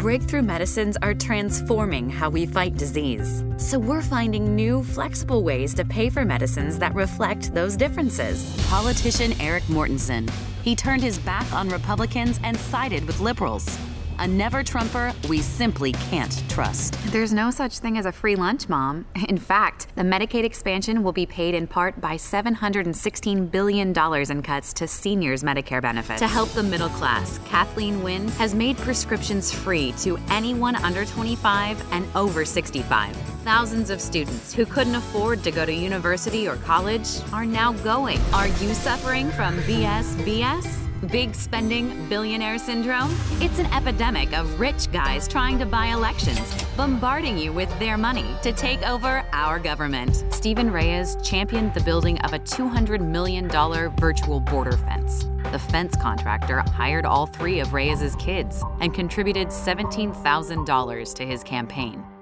breakthrough medicines are transforming how we fight disease. So we're finding new, flexible ways to pay for medicines that reflect those differences. Politician Eric Mortensen. He turned his back on Republicans and sided with liberals. A never-Trumper we simply can't trust. There's no such thing as a free lunch, Mom. In fact, the Medicaid expansion will be paid in part by $716 billion in cuts to seniors' Medicare benefits. To help the middle class, Kathleen Wynne has made prescriptions free to anyone under 25 and over 65. Thousands of students who couldn't afford to go to university or college are now going. Are you suffering from BS? Big spending billionaire syndrome? It's an epidemic of rich guys trying to buy elections, bombarding you with their money to take over our government. Stephen Reyes championed the building of a $200 million virtual border fence. The fence contractor hired all three of Reyes' kids and contributed $17,000 to his campaign.